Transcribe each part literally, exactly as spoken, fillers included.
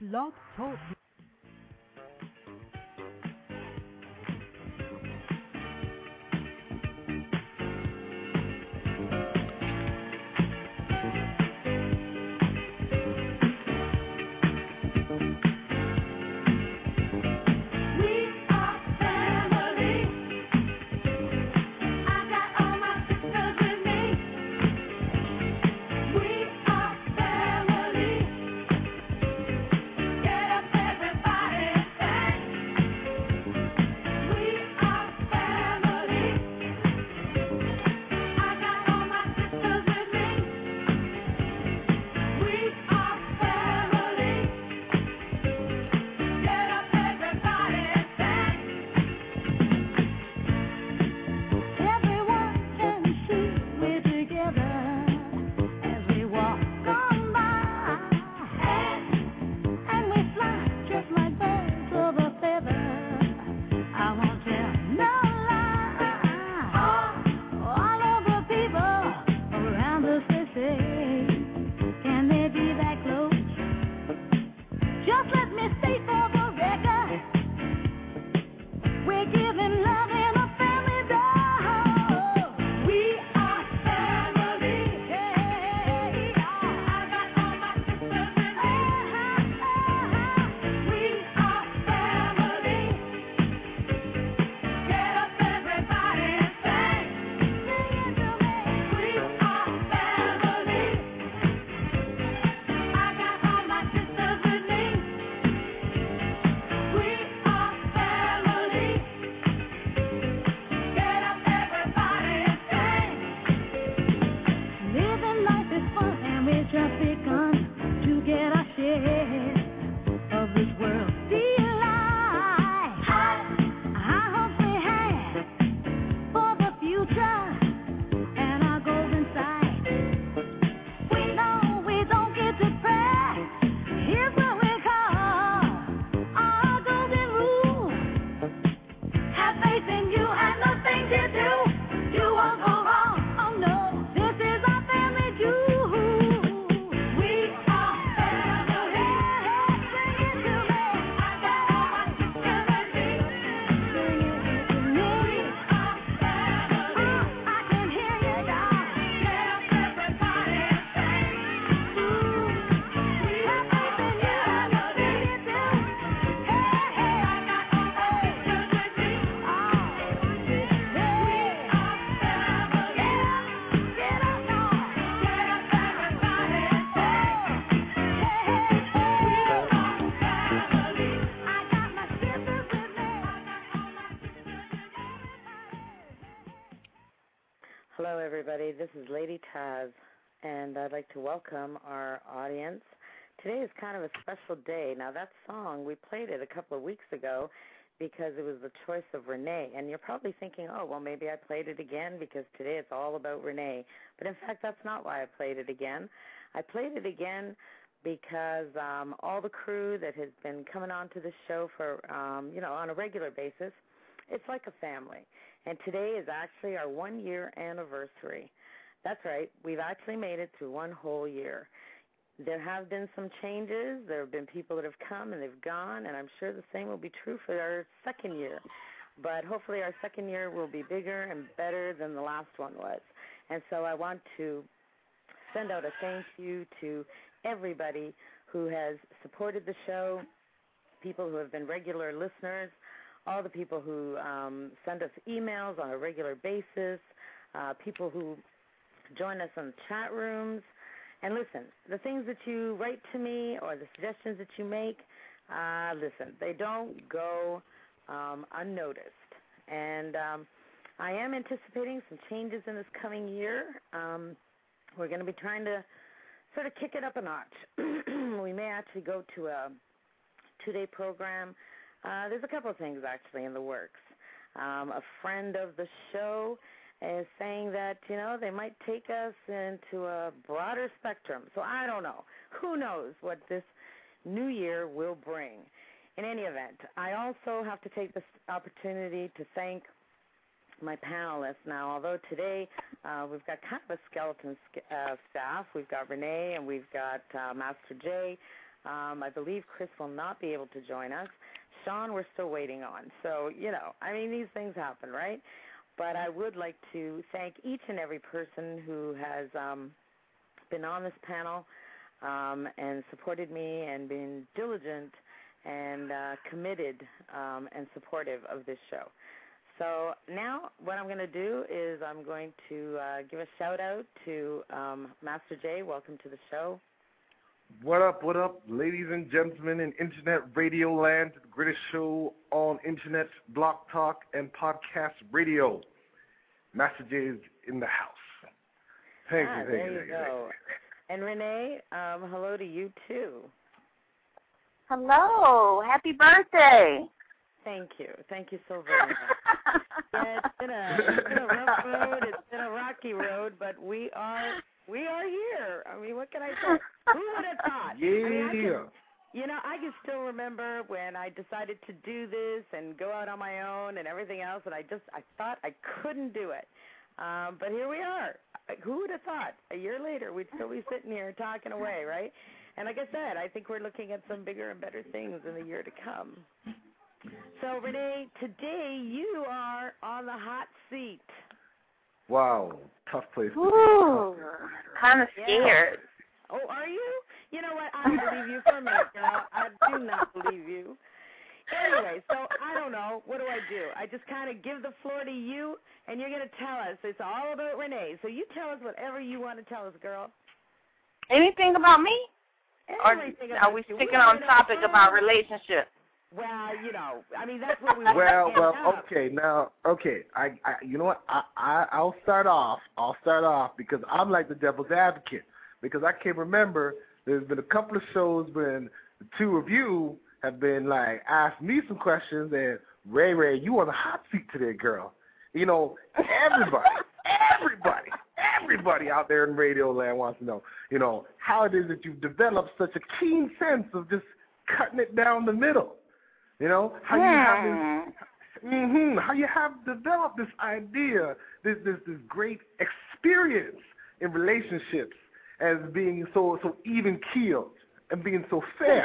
Blog Talk. Hello, everybody. This is Lady Taz, and I'd like to welcome our audience. Today is kind of a special day. Now, that song, we played it a couple of weeks ago because it was the choice of Renee, and you're probably thinking, oh, well, maybe I played it again because today it's all about Renee. But, in fact, that's not why I played it again. I played it again because um, all the crew that has been coming on to the show for, um, you know, on a regular basis, it's like a family. And today is actually our one-year anniversary. That's right. We've actually made it through one whole year. There have been some changes. There have been people that have come and they've gone, and I'm sure the same will be true for our second year. But hopefully our second year will be bigger and better than the last one was. And so I want to send out a thank you to everybody who has supported the show, people who have been regular listeners, all the people who um, send us emails on a regular basis, uh, people who join us in chat rooms. And listen, the things that you write to me or the suggestions that you make, uh, listen, they don't go um, unnoticed. And um, I am anticipating some changes in this coming year. Um, we're going to be trying to sort of kick it up a notch. We may actually go to a two-day program. Uh, there's a couple of things actually in the works. Um, a friend of the show is saying that, you know, they might take us into a broader spectrum. So I don't know. Who knows what this new year will bring. In any event, I also have to take this opportunity to thank my panelists. Now, although today uh, we've got kind of a skeleton uh, staff, we've got Renee and we've got uh, Master J, Um, I believe Chris will not be able to join us. Sean, we're still waiting on. So, you know, I mean, these things happen, right? But I would like to thank each and every person who has um, been on this panel um, and supported me and been diligent and uh, committed um, and supportive of this show. So now what I'm going to do is I'm going to uh, give a shout-out to um, Master J. Welcome to the show. What up, what up, ladies and gentlemen in Internet Radio Land, the greatest show on Internet, Blog Talk, and Podcast Radio. Master J is in the house. Thank ah, you, thank there you, you thank go. you. And Renee, um, hello to you, too. Hello. Happy birthday. Thank you. Thank you so very much. Yeah, it's been a it's been a rough road. It's been a rocky road, but we are we are here. I mean, what can I say? Who would have thought? Yeah. I mean, I can, you know, I can still remember when I decided to do this and go out on my own and everything else, and I just I thought I couldn't do it. Um, but here we are. Who would have thought? A year later, we'd still be sitting here talking away, right? And like I said, I think we're looking at some bigger and better things in the year to come. So, Renee, today you are on the hot seat. Wow, tough place to Ooh, kind of Yeah. scared. Oh, are you? You know what? I don't believe you for a minute, girl. I do not believe you. Anyway, so I don't know. What do I do? I just kind of give the floor to you, and you're going to tell us. It's all about Renee. So you tell us whatever you want to tell us, girl. Anything about me? Everything Or about are we you. sticking We on wanna topic know. about relationships? Well, you know, I mean, that's what we want Well, to well, end up. okay. Now, okay. I, I, you know what? I, I, I'll start off. I'll start off because I'm like the devil's advocate because I can remember there's been a couple of shows when the two of you have been like asked me some questions and Ray Ray, you on the hot seat today, girl. You know, everybody, everybody, everybody out there in radio land wants to know, you know, how it is that you've developed such a keen sense of just cutting it down the middle. You know, how you have this, mm-hmm, how you have developed this idea, this this this great experience in relationships as being so so even keeled and being so fair.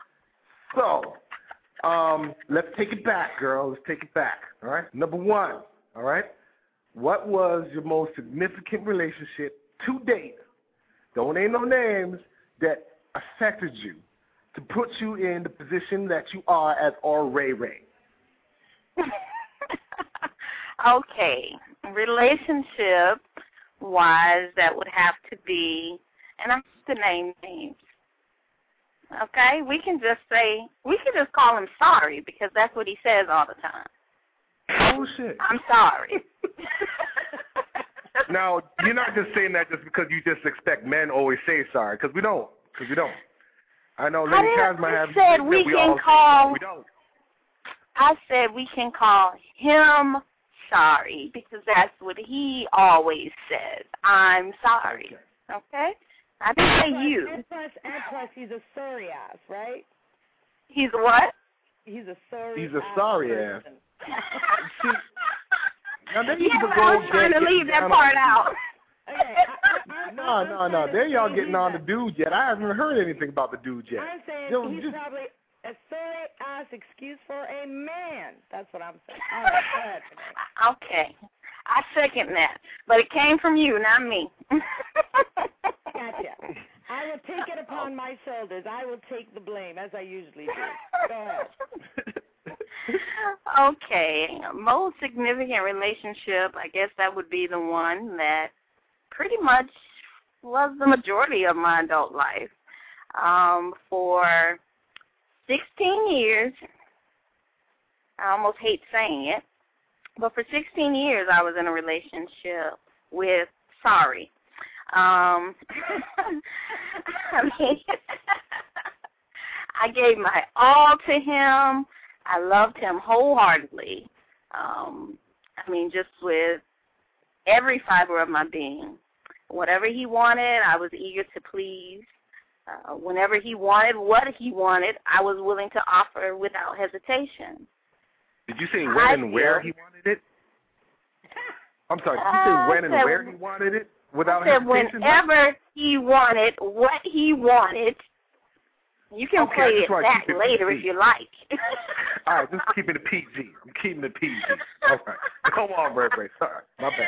So, um, let's take it back, girl. Let's take it back. All right. Number one. All right. What was your most significant relationship to date? Don't name no names that affected you to put you in the position that you are as R. Ray Ray. Okay. Relationship wise, that would have to be, and I'm going to name names. Okay? We can just say, we can just call him sorry because that's what he says all the time. Oh, shit. I'm sorry. Now, you're not just saying that just because you just expect men always say sorry, because we don't. Because we don't. I know Lady Kaz might have said you we that we can all call. we don't. I said we can call him sorry because that's what he always says. I'm sorry. Okay? okay? I didn't say you. And plus, and plus, he's a sorry ass, right? He's a what? He's a sorry. He's a ass sorry person. ass. See, now there you yeah, can but go I was trying get, to get leave that down part on, out. Okay, I, I, No, I'm no, trying no. to There y'all say getting he's on a- the dude yet. I haven't heard anything about the dude yet. I'm saying Yo, he's just- probably a sorry ass excuse for a man. That's what I'm saying. All right, go ahead, Renee. Okay. I second that. But it came from you, not me. Gotcha. I will take it upon my shoulders. I will take the blame, as I usually do. Go ahead. Okay. Most significant relationship, I guess that would be the one that pretty much was the majority of my adult life. Um, for sixteen years, I almost hate saying it, but for sixteen years I was in a relationship with sorry. Um, I mean, I gave my all to him. I loved him wholeheartedly. Um, I mean, just with every fiber of my being. Whatever he wanted, I was eager to please. Uh, whenever he wanted what he wanted, I was willing to offer without hesitation. Did you say when I and where feel- he wanted it? I'm sorry, did you Uh, say when and said- where he wanted it without I said hesitation? whenever he wanted what he wanted, You can okay, play it that it later P G. if you like. All right, just keep it a P G. I'm keeping it P G. All right. Come on, Ray Ray. Sorry, my bad.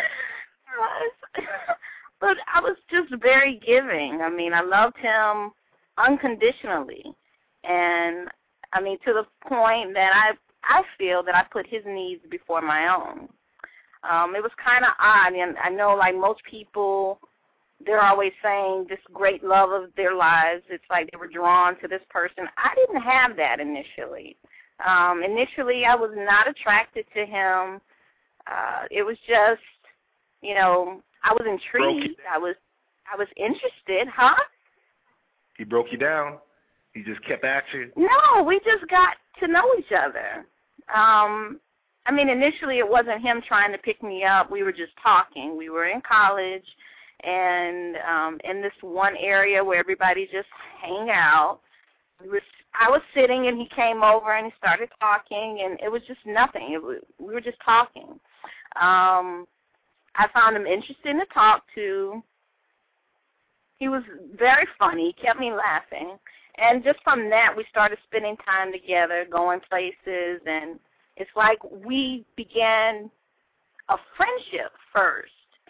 But I was just very giving. I mean, I loved him unconditionally. And, I mean, to the point that I I feel that I put his needs before my own. Um, it was kind of odd. And I know, like most people, they're always saying this great love of their lives. It's like they were drawn to this person. I didn't have that initially. Um, initially, I was not attracted to him. Uh, it was just, you know, I was intrigued. I was, I was interested, huh? He broke you down. He just kept at you. No, we just got to know each other. Um, I mean, initially it wasn't him trying to pick me up. We were just talking. We were in college, and um, in this one area where everybody just hang out. We were, I was sitting, and he came over, and he started talking, and it was just nothing. It was, we were just talking. Um, I found him interesting to talk to. He was very funny. He kept me laughing. And just from that, we started spending time together, going places, and it's like we began a friendship first.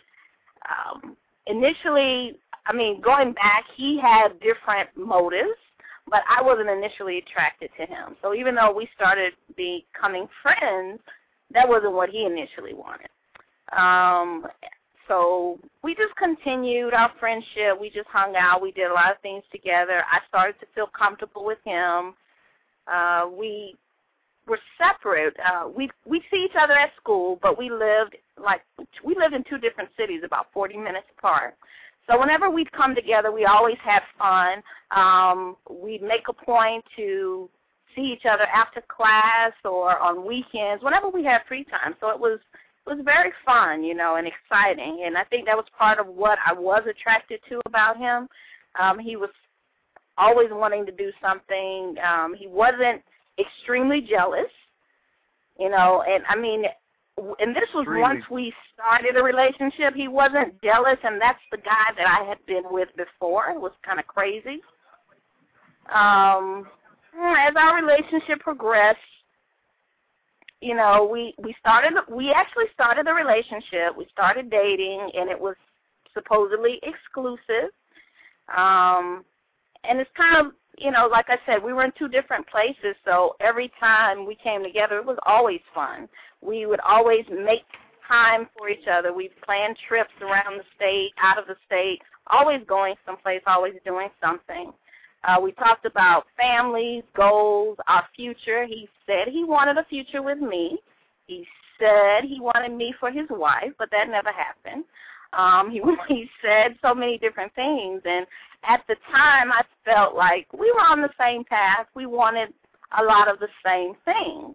Um, initially, I mean, going back, he had different motives, but I wasn't initially attracted to him. So even though we started becoming friends, that wasn't what he initially wanted. Um, so we just continued our friendship. We just hung out. We did a lot of things together. I started to feel comfortable with him. Uh, we were separate. Uh, we we see each other at school, but we lived like we lived in two different cities, about forty minutes apart. So whenever we'd come together, we always had fun. Um, we'd make a point to see each other after class or on weekends, whenever we had free time. So it was it was very fun, you know, and exciting. And I think that was part of what I was attracted to about him. Um, he was always wanting to do something. Um, he wasn't extremely jealous, you know, and I mean, and this was Extremely. Once we started a relationship. He wasn't jealous, and that's the guy that I had been with before. It was kind of crazy. Um, as our relationship progressed, you know, we, we started, we actually started a relationship. We started dating, and it was supposedly exclusive. Um, and it's kind of, you know, like I said, we were in two different places, so every time we came together, it was always fun. We would always make time for each other. We'd plan trips around the state, out of the state, always going someplace, always doing something. Uh, we talked about families, goals, our future. He said he wanted a future with me. He said he wanted me for his wife, but that never happened. Um, he, he said so many different things, and at the time I felt like we were on the same path. We wanted a lot of the same things.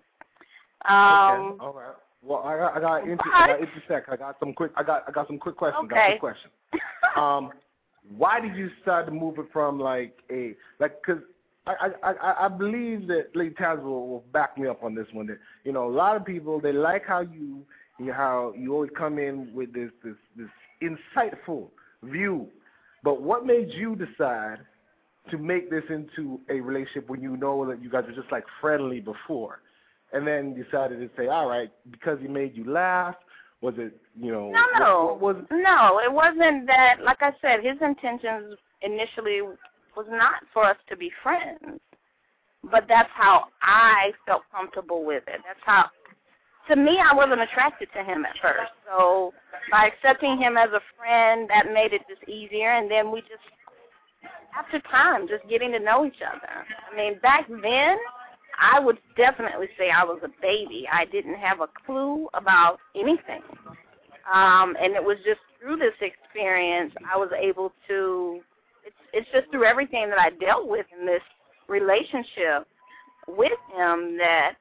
Um, okay, all right. Well, I got, I got, inter- I got intersect. I got some quick. I got, I got some quick questions. Okay. I got quick questions. um, why did you start to move it from like a like? Because I, I, I, I believe that Lady Taz will, will back me up on this one. That you know, a lot of people they like how you, you know, how you always come in with this, this, this insightful view. But what made you decide to make this into a relationship when you know that you guys were just like friendly before? And then decided to say, all right, because he made you laugh, was it, you know? No, no. What, what was it? No, it wasn't that. Like I said, his intentions initially was not for us to be friends. But that's how I felt comfortable with it. That's how, to me, I wasn't attracted to him at first. So by accepting him as a friend, that made it just easier. And then we just, after time, just getting to know each other. I mean, back then, I would definitely say I was a baby. I didn't have a clue about anything. Um, and it was just through this experience I was able to, it's, it's just through everything that I dealt with in this relationship with him that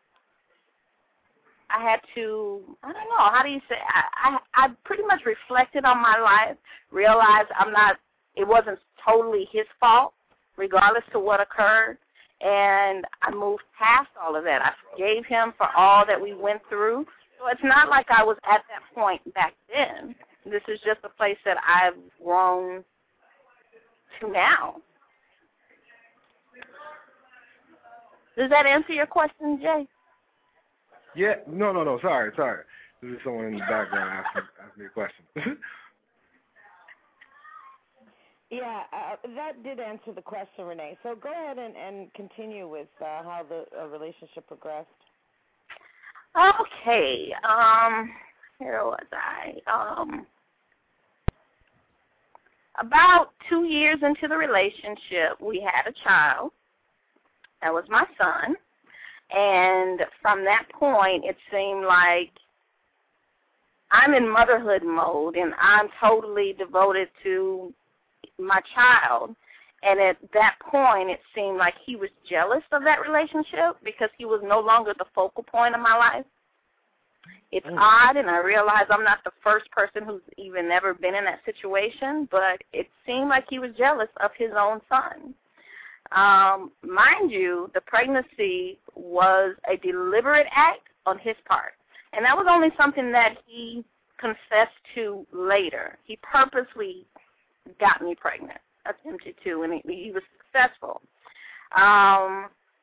I had to, I don't know, how do you say, I, I, I pretty much reflected on my life, realized I'm not, it wasn't totally his fault, regardless to what occurred. And I moved past all of that. I forgave him for all that we went through. So it's not like I was at that point back then. This is just a place that I've grown to now. Does that answer your question, Jay? Yeah. No, no, no. Sorry, sorry. This is someone in the background asking, asking me a question. Yeah, uh, that did answer the question, Renee. So go ahead and, and continue with uh, how the uh, relationship progressed. Okay. Um, where was I? Um, about two years into the relationship, we had a child. That was my son. And from that point, it seemed like I'm in motherhood mode, and I'm totally devoted to my child. And at that point, it seemed like he was jealous of that relationship because he was no longer the focal point of my life. It's mm. odd, and I realize I'm not the first person who's even ever been in that situation, but it seemed like he was jealous of his own son. Um, mind you, the pregnancy was a deliberate act on his part, and that was only something that he confessed to later. He purposely got me pregnant, attempted to, and he, he was successful. Um,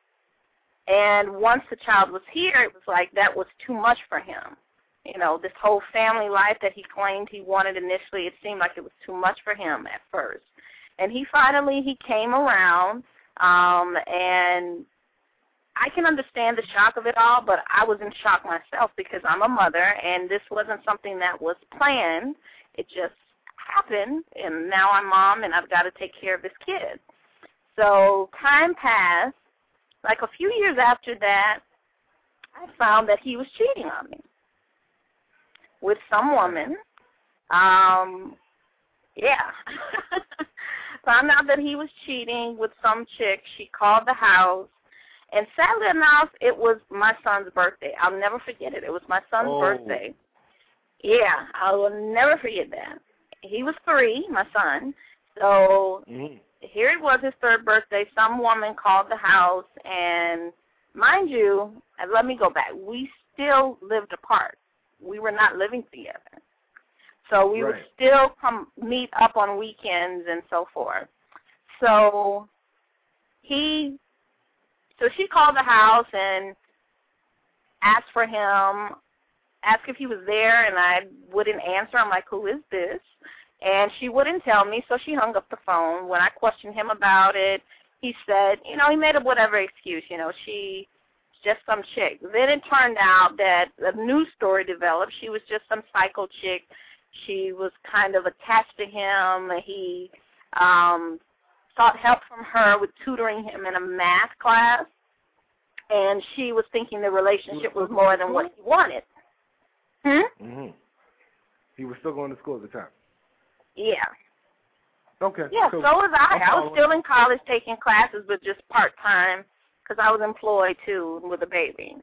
and once the child was here, it was like that was too much for him. You know, this whole family life that he claimed he wanted initially, it seemed like it was too much for him at first. And he finally, he came around, um, and I can understand the shock of it all, but I was in shock myself because I'm a mother, and this wasn't something that was planned. It just happened, and now I'm mom, and I've got to take care of this kid. So time passed. Like a few years after that, I found that he was cheating on me with some woman. Um, yeah. Found out that he was cheating with some chick. She called the house. And sadly enough, it was my son's birthday. I'll never forget it. It was my son's oh. birthday. Yeah, I will never forget that. He was three, my son. So mm-hmm. here it was, his third birthday. Some woman called the house. And mind you, and let me go back. We still lived apart. We were not living together. So we right. would still come meet up on weekends and so forth. So he, so she called the house and asked for him, asked if he was there, and I wouldn't answer. I'm like, who is this? And she wouldn't tell me, so she hung up the phone. When I questioned him about it, he said, you know, he made up whatever excuse, you know, she just some chick. Then it turned out that a news story developed. She was just some psycho chick. She was kind of attached to him. He um, sought help from her with tutoring him in a math class, and she was thinking the relationship was more than what he wanted. Hmm? Mm-hmm. He was still going to school at the time. Yeah. Okay. Yeah, so, so was I. I was still in college taking classes, but just part-time because I was employed, too, with a baby.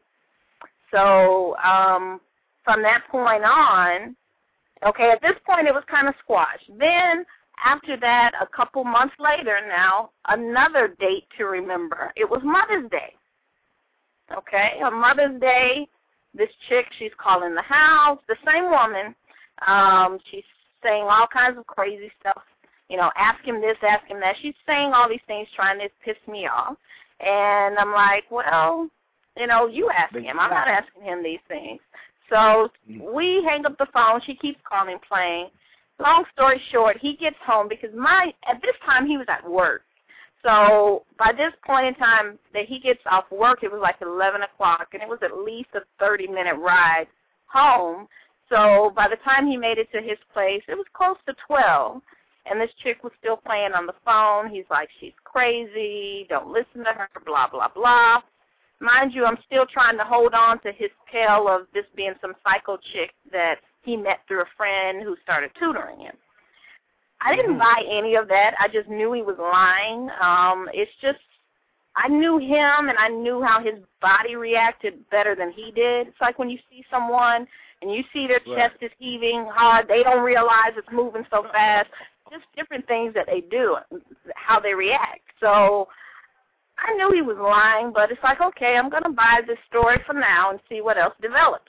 So um, from that point on, okay, at this point it was kind of squashed. Then after that, a couple months later now, another date to remember. It was Mother's Day. Okay, on Mother's Day, this chick, she's calling the house, the same woman. Um, she's saying all kinds of crazy stuff. You know, ask him this, ask him that. She's saying all these things trying to piss me off. And I'm like, well, you know, you ask him. I'm not asking him these things. So we hang up the phone. She keeps calling, playing. Long story short, he gets home because my at this time he was at work. So by this point in time that he gets off work, it was like eleven o'clock, and it was at least a thirty-minute ride home. So by the time he made it to his place, it was close to twelve, and this chick was still playing on the phone. He's like, she's crazy, don't listen to her, blah, blah, blah. Mind you, I'm still trying to hold on to his tale of this being some psycho chick that he met through a friend who started tutoring him. I didn't buy any of that. I just knew he was lying. Um, it's just I knew him, and I knew how his body reacted better than he did. It's like when you see someone and you see their right. chest is heaving hard, they don't realize it's moving so fast. Just different things that they do, how they react. So I knew he was lying, but it's like, okay, I'm going to buy this story for now and see what else develops.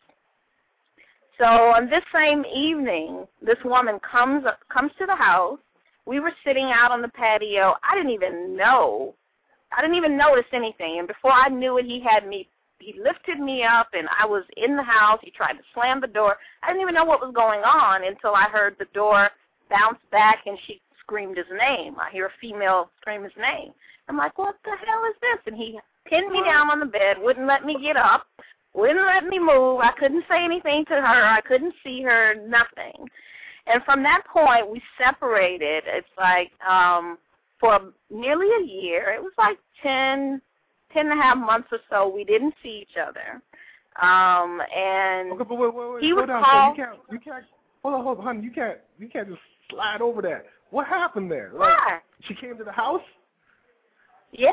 So on this same evening, this woman comes comes to the house. We were sitting out on the patio. I didn't even know. I didn't even notice anything. And before I knew it, he had me, he lifted me up, and I was in the house. He tried to slam the door. I didn't even know what was going on until I heard the door bounce back, and she screamed his name. I hear a female scream his name. I'm like, what the hell is this? And he pinned me down on the bed, wouldn't let me get up, wouldn't let me move. I couldn't say anything to her. I couldn't see her, nothing. And from that point, we separated. It's like um, for nearly a year. It was like ten, ten and a half months or so. We didn't see each other. Um, and okay, but wait, wait, wait. he Hold would on, call. you can't, you can't. Hold on, hold on, honey. You can't, you can't just slide over that. What happened there? Like, Why? She came to the house. Yeah.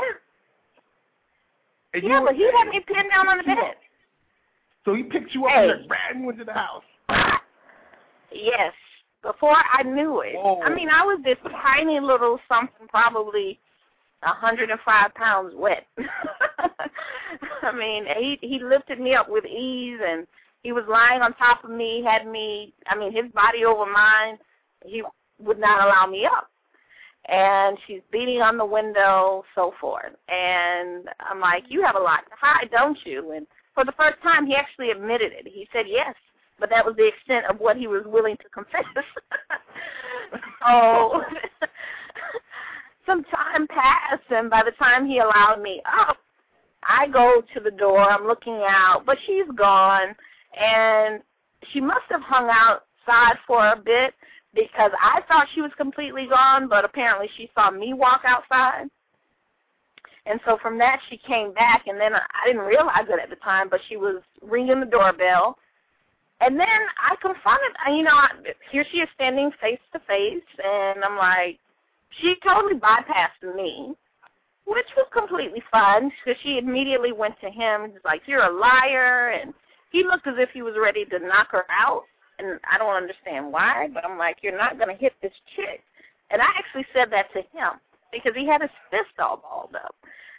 And yeah, you but he were, had me pinned down on the bed. Up. So he picked you up Hey. and ran you into the house. Yes, before I knew it. Whoa. I mean, I was this tiny little something, probably one hundred five pounds wet. I mean, he he lifted me up with ease, and he was lying on top of me, had me, I mean, his body over mine. He would not allow me up. And she's beating on the window, so forth. And I'm like, you have a lot to hide, don't you? And for the first time, he actually admitted it. He said yes, but that was the extent of what he was willing to confess. So some time passed, and by the time he allowed me up, I go to the door. I'm looking out, but she's gone, and she must have hung outside for a bit, because I thought she was completely gone, but apparently she saw me walk outside. And so from that, she came back, and then I didn't realize it at the time, but she was ringing the doorbell. And then I confronted, you know, here she is standing face to face, and I'm like, she totally bypassed me, which was completely fine, because she immediately went to him and was like, you're a liar, and he looked as if he was ready to knock her out. And I don't understand why, but I'm like, you're not going to hit this chick. And I actually said that to him because he had his fist all balled up.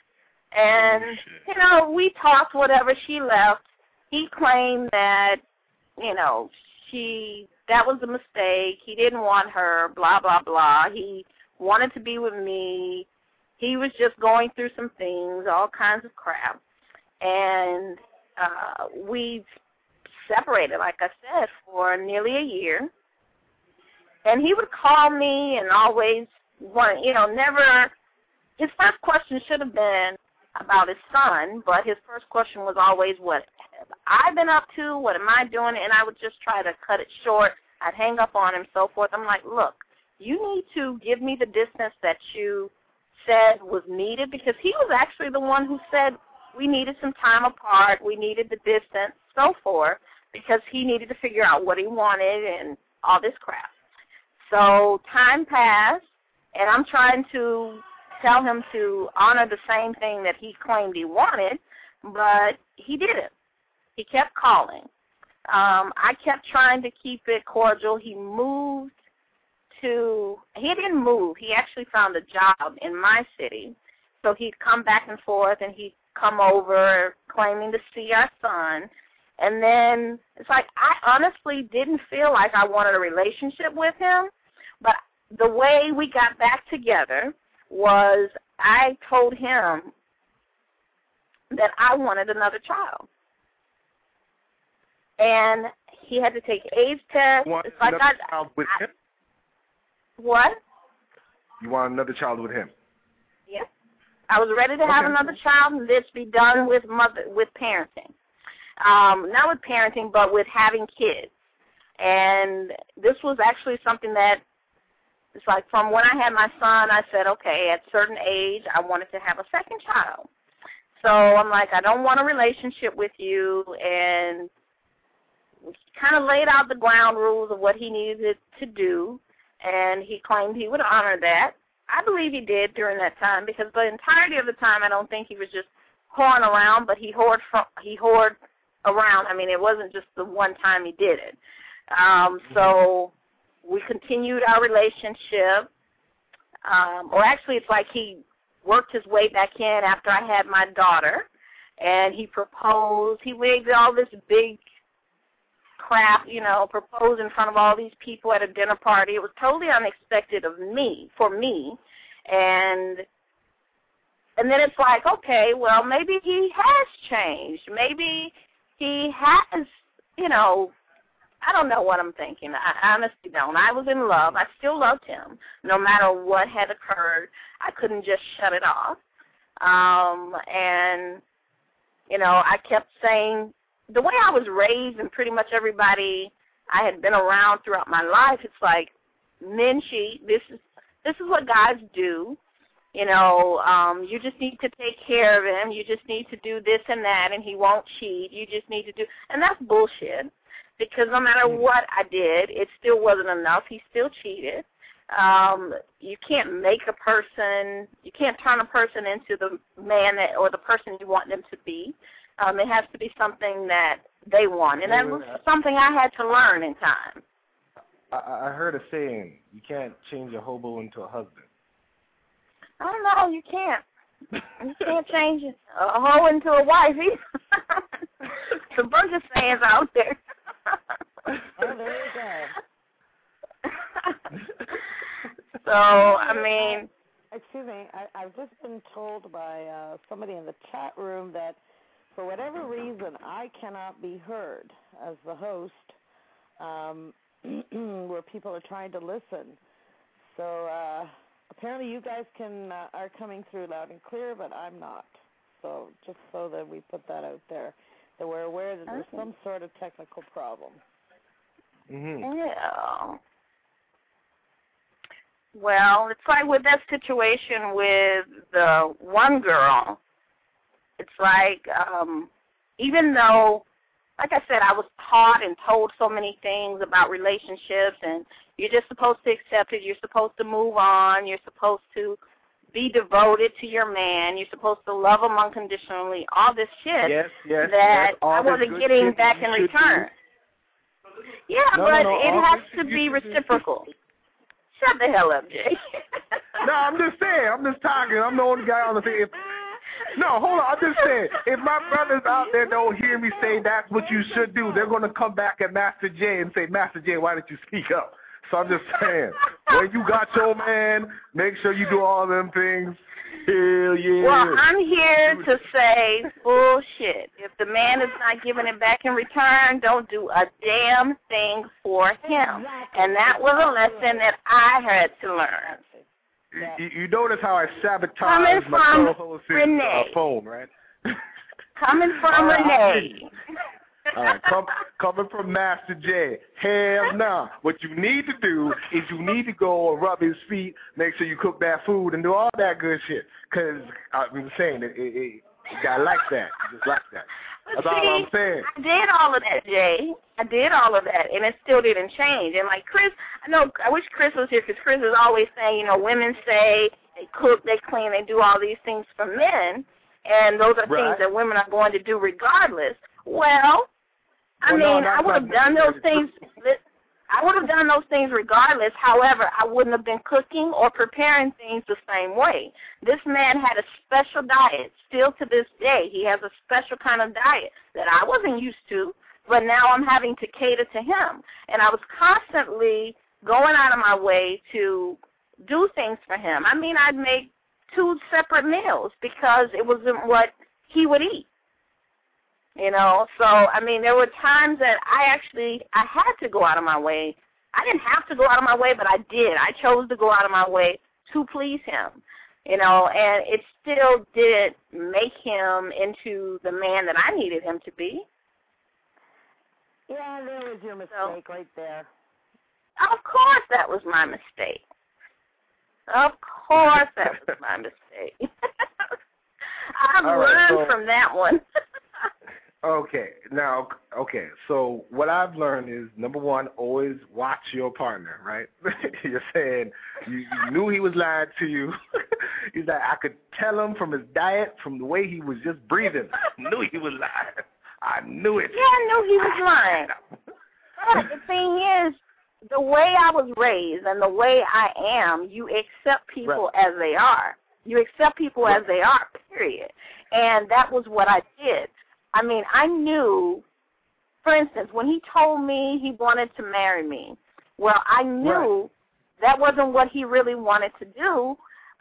And, oh, you know, we talked, whatever, she left. He claimed that, you know, she, that was a mistake. He didn't want her, blah, blah, blah. He wanted to be with me. He was just going through some things, all kinds of crap. And uh, we separated, like I said, for nearly a year. And he would call me and always want, you know, never, his first question should have been about his son, but his first question was always, what have I been up to? What am I doing? And I would just try to cut it short. I'd hang up on him, so forth. I'm like, look, you need to give me the distance that you said was needed, because he was actually the one who said we needed some time apart, we needed the distance, so forth, because he needed to figure out what he wanted and all this crap. So time passed, and I'm trying to tell him to honor the same thing that he claimed he wanted, but he didn't. He kept calling. Um, I kept trying to keep it cordial. He moved to, he didn't move. He actually found a job in my city. So he'd come back and forth, and he'd come over claiming to see our son. And then it's like I honestly didn't feel like I wanted a relationship with him, but the way we got back together was I told him that I wanted another child. And he had to take AIDS tests. You want it's like another I, child with I, him? What? You want another child with him? Yeah. I was ready to have Okay. another child, and this be done with mother with parenting. Um, not with parenting, but with having kids. And this was actually something that, it's like from when I had my son, I said, okay, at a certain age, I wanted to have a second child. So I'm like, I don't want a relationship with you, and kind of laid out the ground rules of what he needed to do, and he claimed he would honor that. I believe he did during that time, because the entirety of the time, I don't think he was just whoring around, but he whored, from, he whored around. I mean, it wasn't just the one time he did it. Um, so we continued our relationship. Um, or actually, it's like he worked his way back in after I had my daughter, and he proposed. He wigged all this big crap, you know, proposed in front of all these people at a dinner party. It was totally unexpected of me, for me, and and then it's like, okay, well, maybe he has changed. Maybe he has, you know, I don't know what I'm thinking. I honestly don't. I was in love. I still loved him. No matter what had occurred, I couldn't just shut it off. Um, and, you know, I kept saying, the way I was raised and pretty much everybody I had been around throughout my life, it's like, men cheat. This is this is what guys do. You know, um, you just need to take care of him. You just need to do this and that, and he won't cheat. You just need to do, and that's bullshit. Because no matter what I did, it still wasn't enough. He still cheated. Um, you can't make a person, you can't turn a person into the man that, or the person you want them to be. Um, it has to be something that they want, and that was something I had to learn in time. I, I heard a saying, you can't change a hobo into a husband. I don't know, you can't. You can't change a hoe into a wife either. There's a bunch of sayings out there. Oh, there you go. So, I mean... Excuse me, I, I've just been told by uh, somebody in the chat room that for whatever reason I cannot be heard as the host um, where people are trying to listen. So uh, apparently you guys can uh, are coming through loud and clear, but I'm not. So just so that we put that out there, that we're aware that there's some sort of technical problem. Mm-hmm. Yeah. Well, it's like with that situation with the one girl, it's like um, even though, like I said, I was taught and told so many things about relationships, and you're just supposed to accept it, you're supposed to move on, you're supposed to be devoted to your man, you're supposed to love him unconditionally, all this shit yes, yes, that yes, I wasn't getting back in return. Do. Yeah, no, but no, no, it has to you be reciprocal. Shut the hell up, Jay. No, I'm just saying. I'm just talking. I'm the only guy on the thing. If, no, hold on. I'm just saying. If my brothers out there don't hear me say that's what you should do, they're going to come back at Master J and say, Master J, why didn't you speak up? So I'm just saying, when you got your man, make sure you do all them things. Hell yeah. Well, I'm here to say bullshit. If the man is not giving it back in return, don't do a damn thing for him. And that was a lesson that I had to learn. You, you notice how I sabotaged Coming my from co-host's Renee. uh, phone, right? Coming from Renee. All right, come, coming from Master J. Hell no. What you need to do is you need to go and rub his feet, make sure you cook that food, and do all that good shit. Because I'm saying, it, it, it, you got to like that. You just like that. That's See, all I'm saying. I did all of that, Jay. I did all of that, and it still didn't change. And, like, Chris, I know, I wish Chris was here, because Chris is always saying, you know, women say they cook, they clean, they do all these things for men, and those are right. things that women are going to do regardless. Well, I well, mean, no, I would have done those things. I would have done those things regardless. However, I wouldn't have been cooking or preparing things the same way. This man had a special diet. Still to this day, he has a special kind of diet that I wasn't used to, but now I'm having to cater to him. And I was constantly going out of my way to do things for him. I mean, I'd make two separate meals because it wasn't what he would eat. You know, so, I mean, there were times that I actually, I had to go out of my way. I didn't have to go out of my way, but I did. I chose to go out of my way to please him, you know, and it still didn't make him into the man that I needed him to be. Yeah, there was your mistake so, right there. Of course that was my mistake. Of course that was my mistake. I've All learned right, so, from that one. Okay, now, okay, so what I've learned is, number one, always watch your partner, right? You're saying you, you knew he was lying to you. He's like, I could tell him from his diet, from the way he was just breathing. I knew he was lying. I knew it. Yeah, I knew he was lying. But the thing is, the way I was raised and the way I am, you accept people right. as they are. You accept people right. as they are, period. And that was what I did. I mean, I knew, for instance, when he told me he wanted to marry me, well, I knew right. that wasn't what he really wanted to do,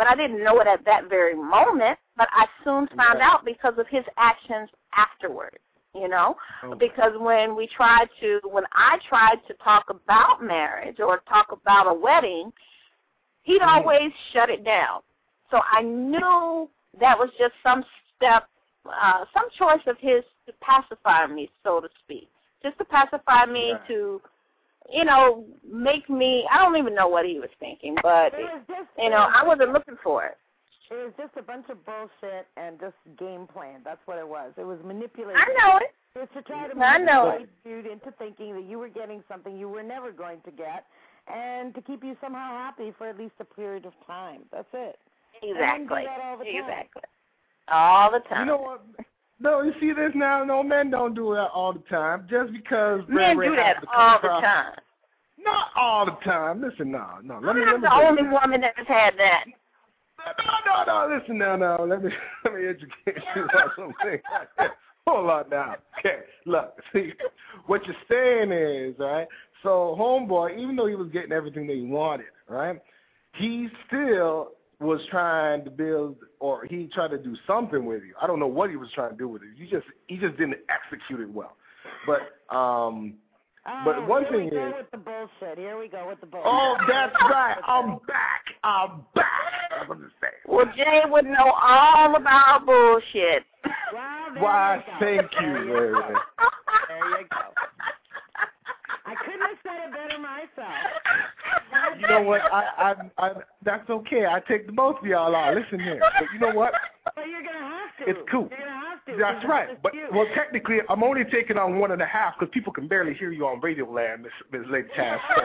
but I didn't know it at that very moment, but I soon found right. out because of his actions afterwards, you know, okay. because when we tried to, when I tried to talk about marriage or talk about a wedding, he'd mm-hmm. always shut it down. So I knew that was just some step, uh, some choice of his to pacify me, so to speak, just to pacify me right. to, you know, make me, I don't even know what he was thinking, but, it, just, you know, I wasn't looking for it. It was just a bunch of bullshit and just game plan. That's what it was. It was manipulation. I know it. It was to try to I know manipulate you into thinking that you were getting something you were never going to get and to keep you somehow happy for at least a period of time. That's it. Exactly. And do that all the time. Exactly. All the time. You know what? No, you see this now? No, men don't do that all the time. Just because men Ray do Ray that all the time. Not all the time. Listen, no, no. Let I'm me. not Let me the only woman that's had that. No, no, no. Listen now, now. Let me let me educate you on something. Hold on now. Okay, look. See, what you're saying is, right? So, homeboy, even though he was getting everything that he wanted, right? He still was trying to build, or he tried to do something with you. I don't know what he was trying to do with it. You just he just didn't execute it well. But um, oh, but one here thing we go is, with the bullshit. Here we go with the bullshit. oh, that's right. I'm back. I'm back. That's what I'm saying. Well, Jay would know all about bullshit. Well, Why, you thank you, Ray Ray. There you go. I couldn't have said it better myself. You know what? I, I, I, that's okay. I take the both of y'all out. Listen here. But you know what? But you're going to have to. It's cool. You're going to have to. That's right. But, you. well, technically, I'm only taking on one and a half because people can barely hear you on Radio Land, Miss, Miss Lady Taz. So.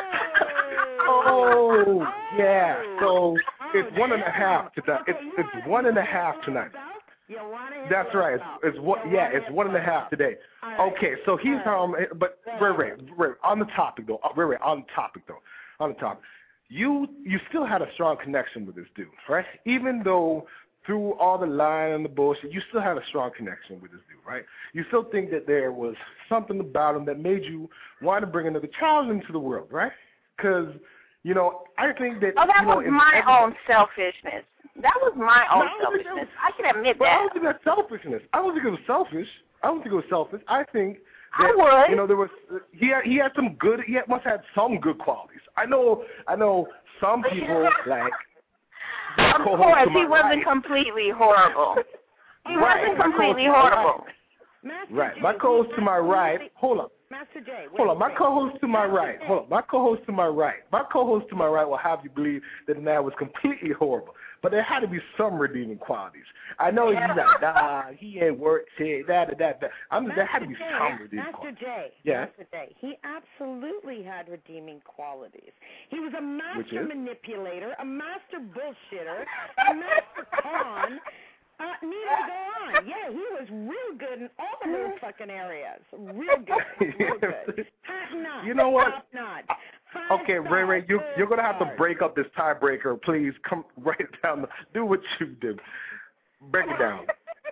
Oh, yeah. So it's one and a half tonight. It's, it's one and a half tonight. That's right. It's, it's one. Yeah, it's one and a half today. Okay, so he's um. But Ray Ray, Ray, on the topic though. Ray Ray, on the topic though. On the topic, you you still had a strong connection with this dude, right? Even though through all the lying and the bullshit, you still had a strong connection with this dude, right? You still think that there was something about him that made you want to bring another child into the world, right? Because you know, I think that. Oh, that you know, was my everybody, own selfishness. That was my own no, selfishness. I can admit but that. I don't think that's selfishness. I don't think it was selfish. I don't think it was selfish. I think that, I would. you know, there was he had he had some good. He had, must have had some good qualities. I know. I know some people like. Of course, he wasn't right. completely horrible. He right. wasn't completely horrible. Right. My co-host to my right. Hold on. Master J. Hold on. My co-host to my right. Hold on. My co-host to my right. My co-host to my right will have you believe that the man was completely horrible. But there had to be some redeeming qualities. I know he's like, nah, he ain't worth it, that, that, that. I'm there had to be some redeeming Master qualities. J. Yeah. Master J. He absolutely had redeeming qualities. He was a master manipulator, a master bullshitter, a master con. Uh, need to go on. Yeah, he was real good in all of those fucking areas. Real good. Real good. Top notch. You know what? Top notch. Okay, Ray Ray, you, you're going to have to break up this tiebreaker. Please come right down. Do what you do. Break it down.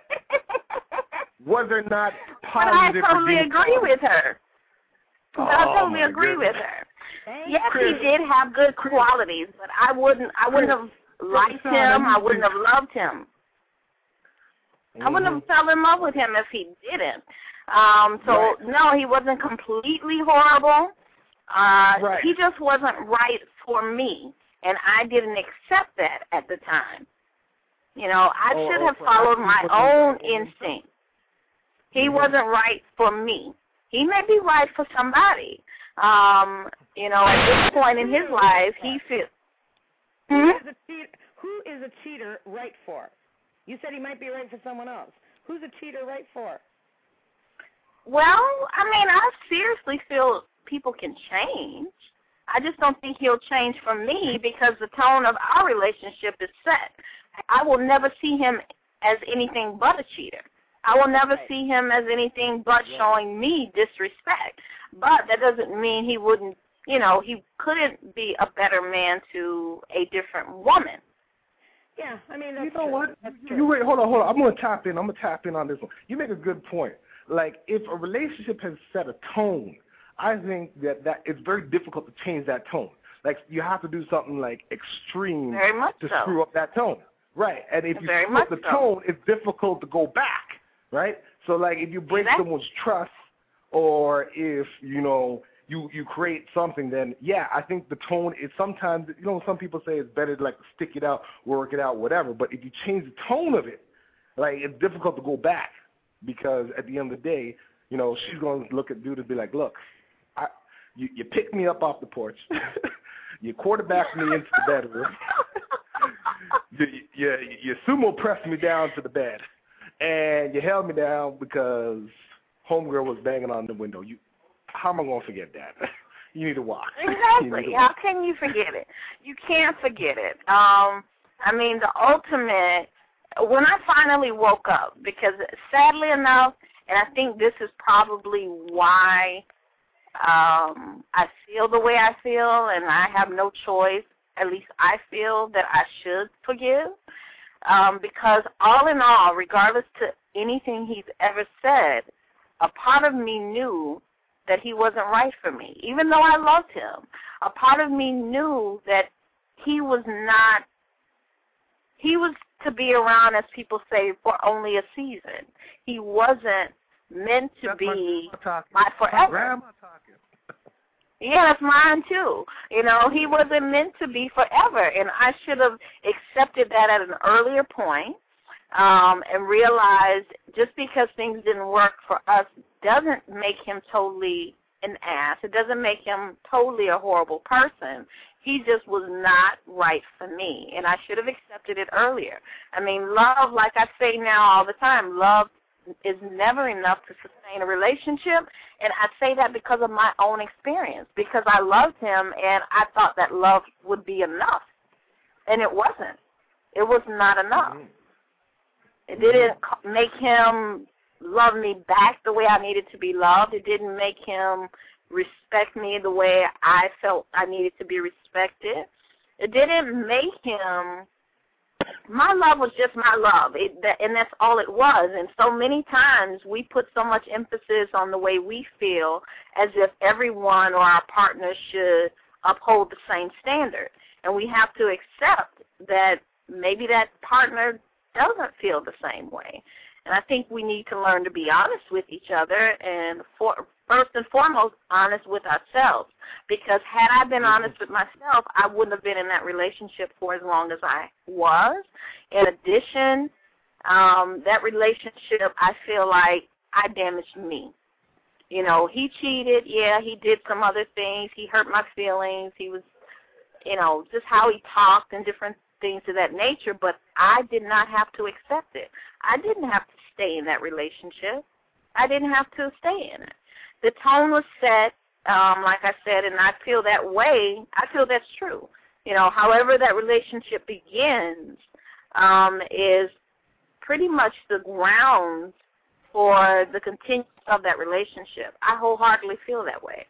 Was there not positive? But I totally agree with her. Oh, I totally agree goodness. with her. Yes, he did have good qualities, but I wouldn't. I wouldn't have liked him. I wouldn't have loved him. Mm-hmm. I wouldn't have fell in love with him if he didn't. Um, so, right. no, he wasn't completely horrible. Uh, right. He just wasn't right for me, and I didn't accept that at the time. You know, I oh, should oh, have so followed my own right. instinct. He mm-hmm. wasn't right for me. He may be right for somebody. Um, you know, at this point in his life, he feels... Hmm? Hmm? Who, is a cheat, who is a cheater right for? You said he might be right for someone else. Who's a cheater right for? Well, I mean, I seriously feel people can change. I just don't think he'll change for me because the tone of our relationship is set. I will never see him as anything but a cheater. I will never right. see him as anything but right. showing me disrespect. But that doesn't mean he wouldn't, you know, he couldn't be a better man to a different woman. Yeah, I mean, that's you know true. what? That's you, true. you wait, hold on, hold on. I'm gonna tap in. I'm gonna tap in on this one. You make a good point. Like, if a relationship has set a tone, I think that that it's very difficult to change that tone. Like you have to do something like extreme Very much to so. screw up that tone. Right. And if you Very screw up much the so. tone, it's difficult to go back. Right? So like if you break Exactly. someone's trust, or if, you know, you, you create something, then, yeah, I think the tone is sometimes, you know, some people say it's better to, like, stick it out, work it out, whatever. But if you change the tone of it, like, it's difficult to go back because at the end of the day, you know, she's going to look at dude and be like, look, I, you, you picked me up off the porch. You quarterbacked me into the bedroom. you, you, you sumo pressed me down to the bed. And you held me down because homegirl was banging on the window. You, how am I going to forget that? You need to walk. Exactly. To How walk. can you forget it? You can't forget it. Um, I mean, the ultimate, when I finally woke up, because sadly enough, and I think this is probably why um, I feel the way I feel, and I have no choice, at least I feel that I should forgive. Um, because all in all, regardless to anything he's ever said, a part of me knew that he wasn't right for me. Even though I loved him, a part of me knew that he was not, he was to be around, as people say, for only a season. He wasn't meant to That's be my, my forever. Grandma talking. Yeah, that's mine too. You know, he wasn't meant to be forever, and I should have accepted that at an earlier point, um, and realized just because things didn't work for us doesn't make him totally an ass. It doesn't make him totally a horrible person. He just was not right for me, and I should have accepted it earlier. I mean, love, like I say now all the time, love is never enough to sustain a relationship, and I say that because of my own experience, because I loved him and I thought that love would be enough, and it wasn't. It was not enough. Mm-hmm. It didn't make him love me back the way I needed to be loved. It didn't make him respect me the way I felt I needed to be respected. It didn't make him, my love was just my love, it, that, and that's all it was. And so many times we put so much emphasis on the way we feel as if everyone or our partner should uphold the same standard. And we have to accept that maybe that partner doesn't feel the same way. And I think we need to learn to be honest with each other and, for, first and foremost, honest with ourselves. Because had I been honest with myself, I wouldn't have been in that relationship for as long as I was. In addition, um, that relationship, I feel like I damaged me. You know, he cheated. Yeah, he did some other things. He hurt my feelings. He was, you know, just how he talked and different things of that nature, but I did not have to accept it. I didn't have to stay in that relationship. I didn't have to stay in it. The tone was set, um, like I said, and I feel that way. I feel that's true. You know, however that relationship begins um, is pretty much the grounds for the continuance of that relationship. I wholeheartedly feel that way.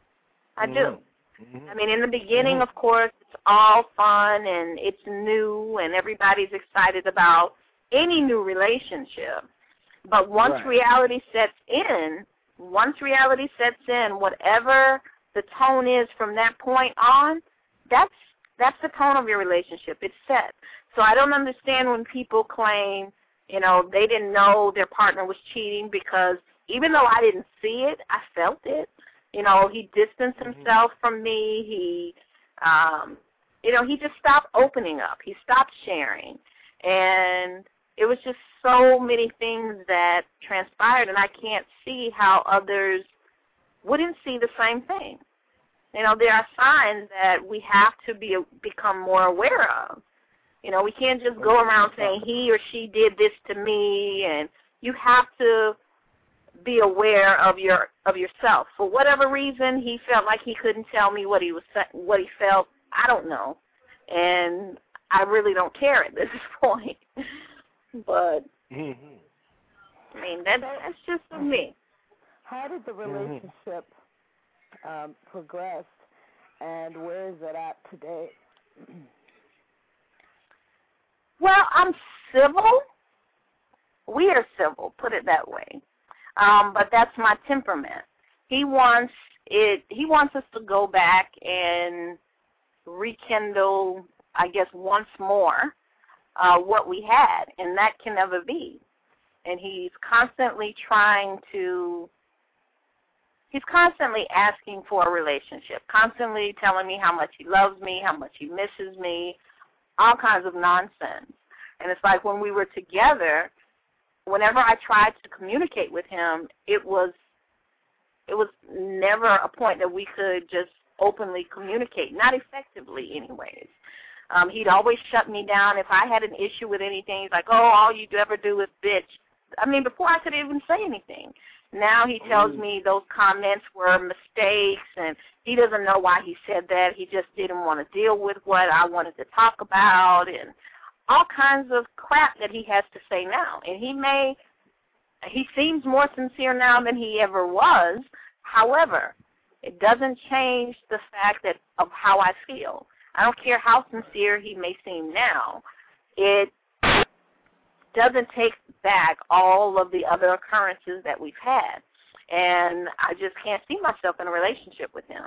I do. Mm-hmm. I mean, in the beginning, Mm-hmm. of course, it's all fun and it's new and everybody's excited about any new relationship. But once Right. reality sets in, once reality sets in, whatever the tone is from that point on, that's that's the tone of your relationship. It's set. So I don't understand when people claim, you know, they didn't know their partner was cheating, because even though I didn't see it, I felt it. You know, he distanced himself from me. He, um, you know, he just stopped opening up. He stopped sharing. And it was just so many things that transpired, and I can't see how others wouldn't see the same thing. You know, there are signs that we have to be become more aware of. You know, we can't just go around saying he or she did this to me, and you have to be aware of your of yourself. For whatever reason, he felt like he couldn't tell me what he was what he felt. I don't know, and I really don't care at this point. But Mm-hmm. I mean, that that's just for me. How did the relationship um, progress, and where is it at today? Well, I'm civil. We are civil, put it that way. Um, but that's my temperament. He wants it. He wants us to go back and rekindle, I guess, once more uh, what we had, and that can never be. And he's constantly trying to, he's constantly asking for a relationship, constantly telling me how much he loves me, how much he misses me, all kinds of nonsense. And it's like when we were together, whenever I tried to communicate with him, it was it was never a point that we could just openly communicate, not effectively anyways. Um, he'd always shut me down. If I had an issue with anything, he's like, oh, all you ever do is bitch. I mean, before I could even say anything. Now he tells me those comments were mistakes, and he doesn't know why he said that. He just didn't want to deal with what I wanted to talk about, and all kinds of crap that he has to say now. And he may, he seems more sincere now than he ever was. However, it doesn't change the fact that of how I feel. I don't care how sincere he may seem now. It doesn't take back all of the other occurrences that we've had. And I just can't see myself in a relationship with him.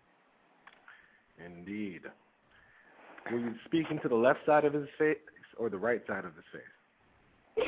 Indeed. Were you speaking to the left side of his face or the right side of his face?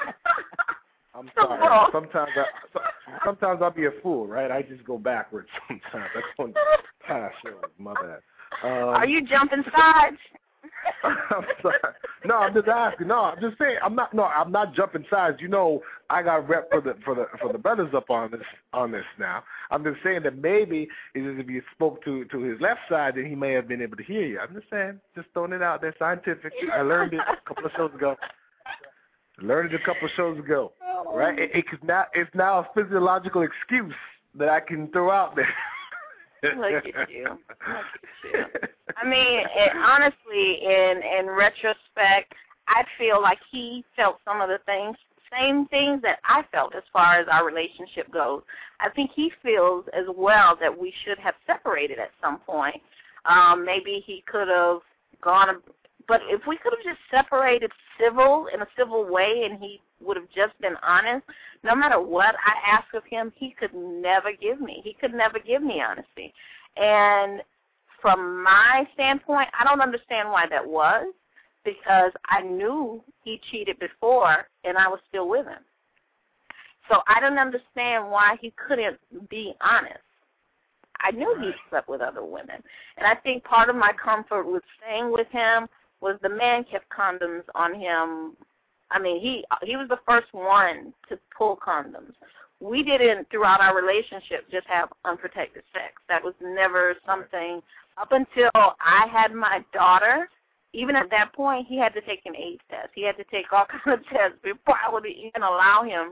I'm sorry. Sometimes, I, sometimes I'll be a fool, right? I just go backwards sometimes. That's one past shows. My bad. Um, Are you jumping sides? I'm sorry. No, I'm just asking. No, I'm just saying. I'm not. No, I'm not jumping sides. You know, I got rep for the for the for the brothers up on this on this now. I'm just saying that maybe if you spoke to to his left side, then he may have been able to hear you. I'm just saying, just throwing it out there, scientific. I learned it a couple of shows ago. I learned it a couple of shows ago. Right? It, it's now it's now a physiological excuse that I can throw out there. Look at you. Look at you. I mean, it, honestly, in in retrospect, I feel like he felt some of the things, same things that I felt as far as our relationship goes. I think he feels as well that we should have separated at some point. Um, maybe he could have gone, but if we could have just separated civil, in a civil way, and he would have just been honest, no matter what I asked of him, he could never give me. He could never give me honesty. And from my standpoint, I don't understand why that was, because I knew he cheated before, and I was still with him. So I don't understand why he couldn't be honest. I knew he slept with other women. And I think part of my comfort with staying with him was the man kept condoms on him. I mean, he he was the first one to pull condoms. We didn't, throughout our relationship, just have unprotected sex. That was never something. Up until I had my daughter, even at that point, he had to take an AIDS test. He had to take all kinds of tests before I would even allow him,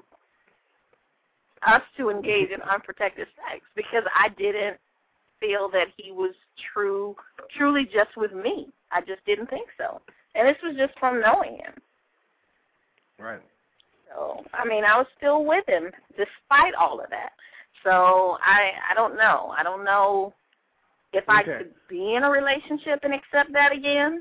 us to engage in unprotected sex, because I didn't feel that he was true, truly just with me. I just didn't think so. And this was just from knowing him. Right. So, I mean, I was still with him despite all of that. So I I don't know. I don't know if okay. I could be in a relationship and accept that again.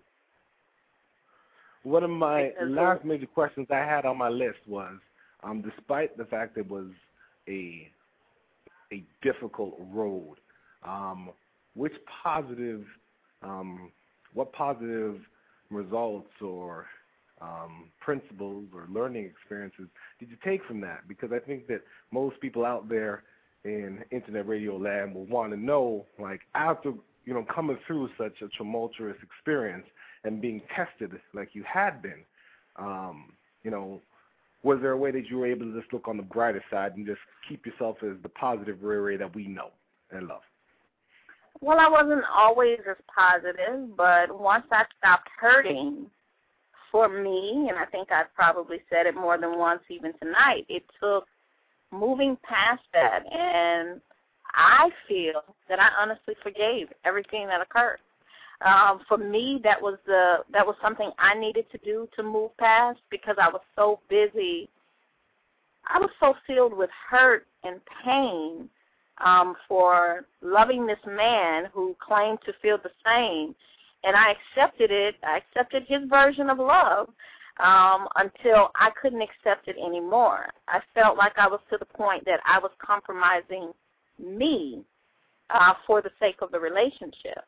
One of my because last major questions I had on my list was, um, despite the fact it was a a difficult road, um, which positive, um, what positive results or um, principles or learning experiences did you take from that? Because I think that most people out there in internet radio land will want to know, like, after, you know, coming through such a tumultuous experience and being tested like you had been, um, you know, was there a way that you were able to just look on the brighter side and just keep yourself as the positive Ray that we know and love? Well, I wasn't always as positive, but once I stopped hurting, for me, and I think I've probably said it more than once even tonight, it took moving past that, and I feel that I honestly forgave everything that occurred. Um, for me, that was the that was something I needed to do to move past, because I was so busy. I was so filled with hurt and pain um, for loving this man who claimed to feel the same, and I accepted it. I accepted his version of love um, until I couldn't accept it anymore. I felt like I was to the point that I was compromising me uh, for the sake of the relationship.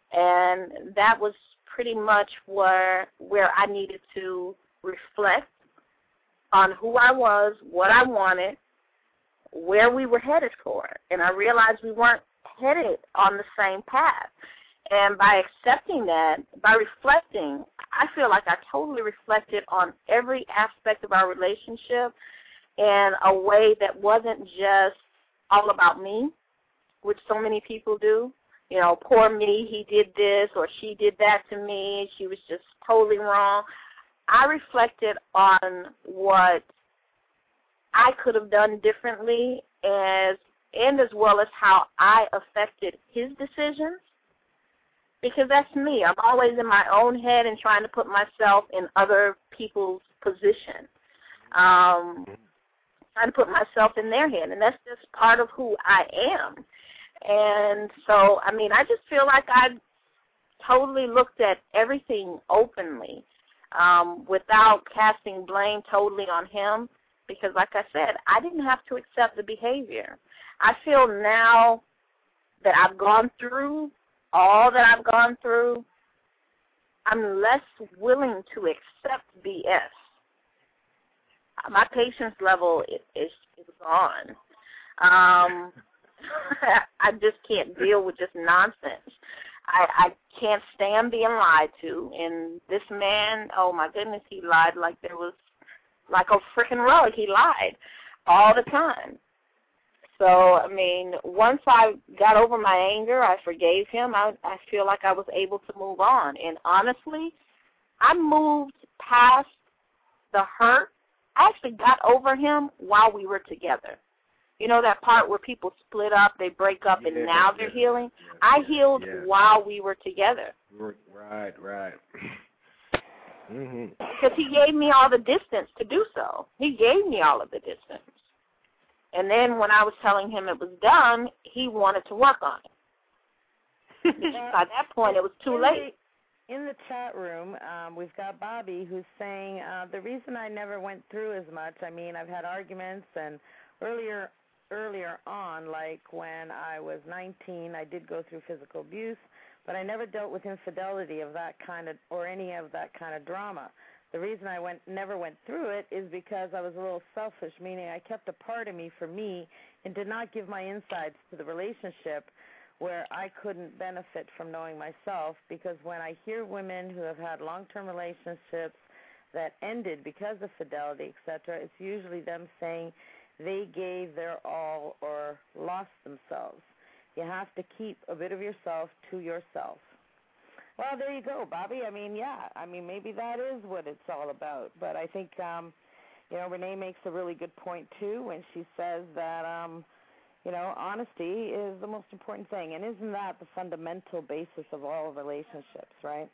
And that was pretty much where where I needed to reflect on who I was, what I wanted, where we were headed for. And I realized we weren't headed on the same path. And by accepting that, by reflecting, I feel like I totally reflected on every aspect of our relationship in a way that wasn't just all about me, which so many people do. You know, poor me, he did this or she did that to me. She was just totally wrong. I reflected on what I could have done differently as and as well as how I affected his decisions, because that's me. I'm always in my own head and trying to put myself in other people's position, um, trying to put myself in their head, and that's just part of who I am. And so, I mean, I just feel like I totally looked at everything openly, um, without casting blame totally on him, because like I said, I didn't have to accept the behavior. I feel now that I've gone through all that I've gone through, I'm less willing to accept B S. My patience level is, is, is gone. Um, I just can't deal with just nonsense. I, I can't stand being lied to. And this man, oh my goodness, he lied like there was, like a freaking rug. He lied all the time. So, I mean, once I got over my anger, I forgave him, I, I feel like I was able to move on. And honestly, I moved past the hurt. I actually got over him while we were together. You know that part where people split up, they break up, yeah, and now they're yeah, healing? Yeah, I healed yeah. while we were together. Right, right. mm-hmm. Because he gave me all the distance to do so. He gave me all of the distance. And then when I was telling him it was done, he wanted to work on it. By that point, it was too in late. The, in the chat room, um, we've got Bobby who's saying, uh, the reason I never went through as much, I mean, I've had arguments, and earlier earlier on, like when I was nineteen, I did go through physical abuse, but I never dealt with infidelity of that kind of, or any of that kind of drama. The reason I went never went through it is because I was a little selfish, meaning I kept a part of me for me and did not give my insides to the relationship where I couldn't benefit from knowing myself, because when I hear women who have had long-term relationships that ended because of fidelity, et cetera, it's usually them saying they gave their all or lost themselves. You have to keep a bit of yourself to yourself. Well, there you go, Bobby. I mean, yeah. I mean, maybe that is what it's all about. But I think, um, you know, Renee makes a really good point, too, when she says that, um, you know, honesty is the most important thing. And isn't that the fundamental basis of all relationships, right?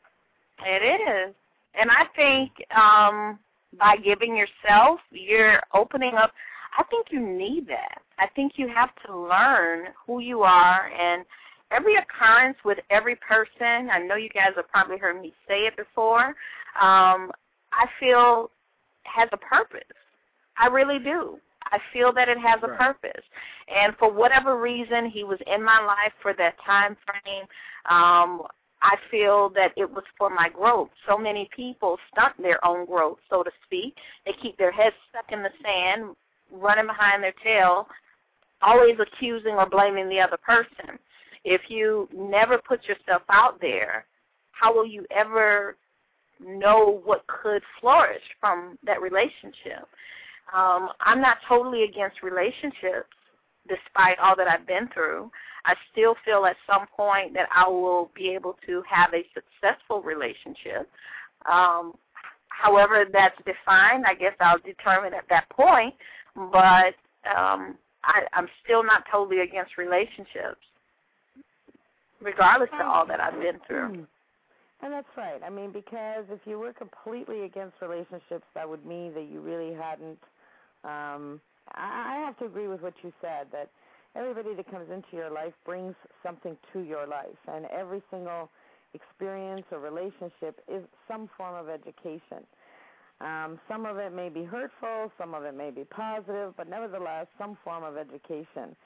It is. And I think um, by giving yourself, you're opening up. I think you need that. I think you have to learn who you are, and every occurrence with every person, I know you guys have probably heard me say it before, um, I feel has a purpose. I really do. I feel that it has a right. purpose. And for whatever reason, he was in my life for that time frame. Um, I feel that it was for my growth. So many people stunt their own growth, so to speak. They keep their heads stuck in the sand, running behind their tail, always accusing or blaming the other person. If you never put yourself out there, how will you ever know what could flourish from that relationship? Um, I'm not totally against relationships, despite all that I've been through. I still feel at some point that I will be able to have a successful relationship. Um, however that's defined, I guess I'll determine at that point, but um, I, I'm still not totally against relationships, regardless of all that I've been through. And that's right. I mean, because if you were completely against relationships, that would mean that you really hadn't. Um, I have to agree with what you said, that everybody that comes into your life brings something to your life, and every single experience or relationship is some form of education. Um, some of it may be hurtful, some of it may be positive, but nevertheless, some form of education.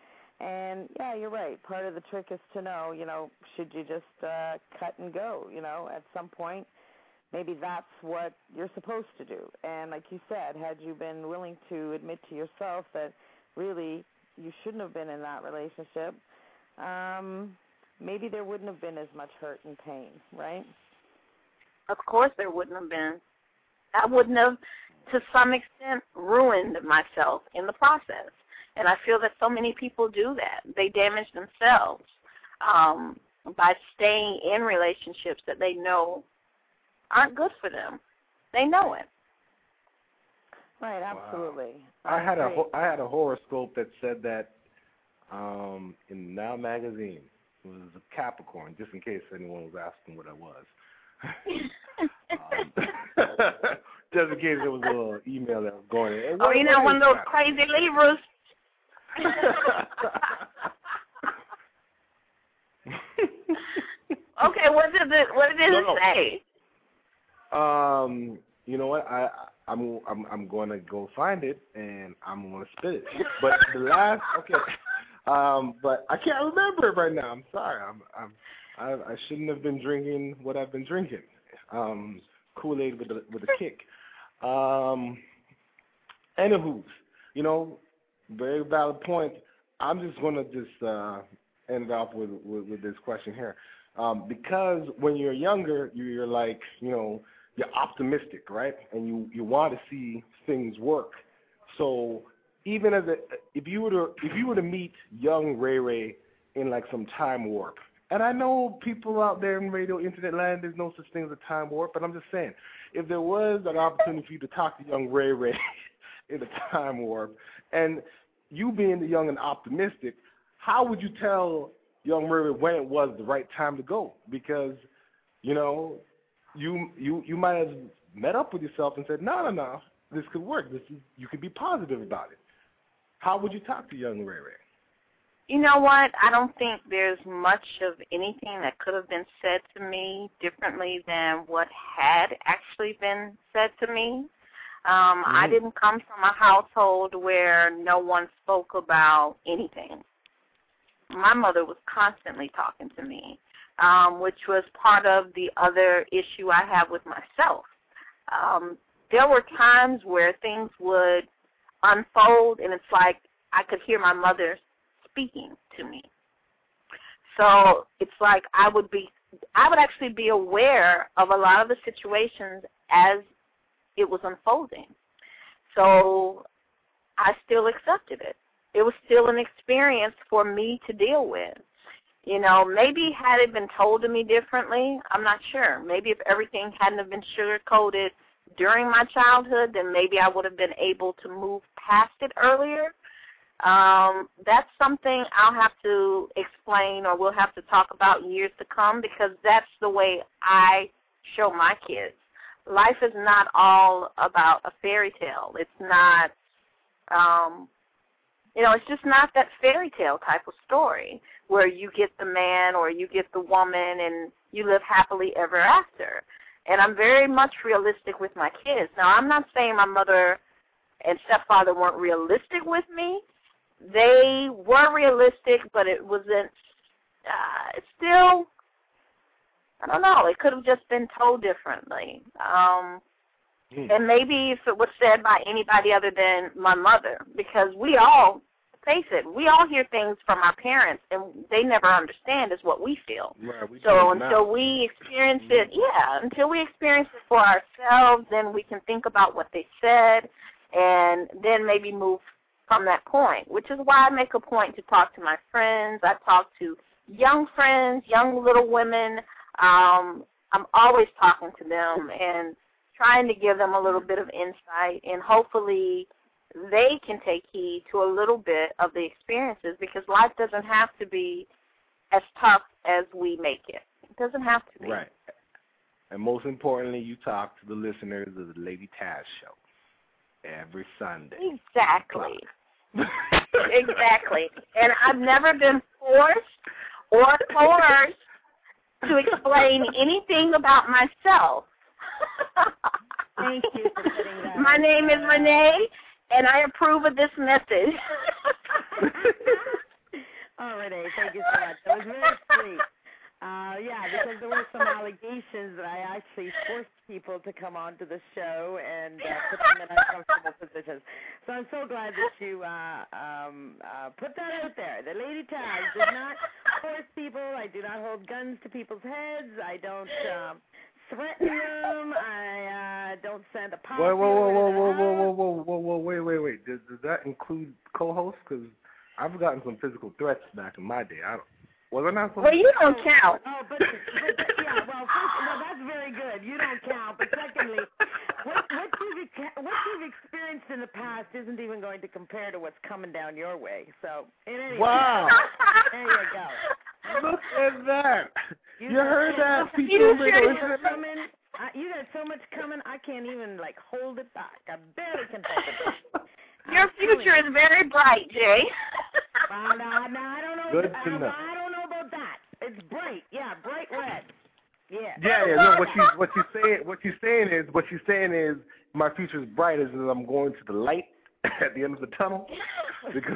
And, yeah, you're right. Part of the trick is to know, you know, should you just uh, cut and go, you know, at some point. Maybe that's what you're supposed to do. And like you said, had you been willing to admit to yourself that really you shouldn't have been in that relationship, um, maybe there wouldn't have been as much hurt and pain, right? Of course there wouldn't have been. I wouldn't have, to some extent, ruined myself in the process. And I feel that so many people do that. They damage themselves um, by staying in relationships that they know aren't good for them. They know it. Right, absolutely. Wow. I had a I had a horoscope that said that um, in Now magazine. It was a Capricorn, just in case anyone was asking what I was. um, just in case there was a little email that was going in. Oh, you know, one of those crazy Libras. Okay, what did it what did it no, say? Um, you know what? I I'm I'm I'm going to go find it and I'm going to spit it. But the last okay, um, but I can't remember it right now. I'm sorry. I'm I'm I, I shouldn't have been drinking what I've been drinking. Um, Kool-Aid with a with a kick. Um, anywho, you know, very valid point. I'm just going to just uh, end it off with, with with this question here, um, because when you're younger, you're like, you know, you're optimistic, right? And you, you want to see things work. So even as a, if you were to if you were to meet young Ray Ray in like some time warp, and I know people out there in radio internet land, there's no such thing as a time warp, but I'm just saying, if there was an opportunity for you to talk to young Ray Ray in a time warp, and you being the young and optimistic, how would you tell young Ray Ray when it was the right time to go? Because, you know, you you you might have met up with yourself and said, no, no, no, this could work. This is, you could be positive about it. How would you talk to young Ray Ray? You know what? I don't think there's much of anything that could have been said to me differently than what had actually been said to me. Um, mm-hmm. I didn't come from a household where no one spoke about anything. My mother was constantly talking to me, um, which was part of the other issue I have with myself. Um, there were times where things would unfold, and it's like I could hear my mother speaking to me. So it's like I would be, I would actually be aware of a lot of the situations as it was unfolding. So I still accepted it. It was still an experience for me to deal with. You know, maybe had it been told to me differently, I'm not sure. Maybe if everything hadn't have been sugar-coated during my childhood, then maybe I would have been able to move past it earlier. Um, that's something I'll have to explain, or we'll have to talk about years to come, because that's the way I show my kids. Life is not all about a fairy tale. It's not, um, you know, it's just not that fairy tale type of story where you get the man or you get the woman and you live happily ever after. And I'm very much realistic with my kids. Now, I'm not saying my mother and stepfather weren't realistic with me. They were realistic, but it wasn't, uh, it's still, I don't know, it could have just been told differently. Um, mm. And maybe if it was said by anybody other than my mother, because we all, face it, we all hear things from our parents, and they never understand is what we feel. Right, we so until we experience it, yeah, until we experience it for ourselves, then we can think about what they said, and then maybe move from that point, which is why I make a point to talk to my friends. I talk to young friends, young little women. Um, I'm always talking to them and trying to give them a little bit of insight, and hopefully they can take heed to a little bit of the experiences, because life doesn't have to be as tough as we make it. It doesn't have to be. Right. And most importantly, you talk to the listeners of the Lady Taz Show every Sunday. Exactly. Exactly. And I've never been forced or coerced to explain anything about myself. Thank you for putting that. My name is Renee, and I approve of this message. Oh, Renee, thank you so much. That was very sweet. Uh, yeah, because there were some allegations that I actually forced people to come onto the show and uh, put them in uncomfortable positions. So I'm so glad that you uh, um, uh, put that out there. The Lady Taz does not force people. I do not hold guns to people's heads. I don't um, threaten them. I uh, don't send a pop. Whoa, whoa, whoa, whoa, whoa, whoa, whoa, whoa, whoa, whoa, wait, wait, wait. Does, does that include co-hosts? Because I've gotten some physical threats back in my day. I don't. Was I not supposed Well, you don't count. Oh, but, but yeah, well, first, well, that's very good. You don't count. But secondly, what, what you've what you've experienced in the past isn't even going to compare to what's coming down your way. So, in any wow. There you go. Look at that. You, You heard that, You people? sure coming. Uh, you got so much coming. I can't even like hold it back. I barely can hold it back. Your future is very bright, Jay. Well, no, no, I don't know. Good I, to know. I don't know about that. It's bright. Yeah, bright red. Yeah. Yeah, yeah. No, what you what you saying what you saying is what you saying is my future is bright as I'm going to the light at the end of the tunnel because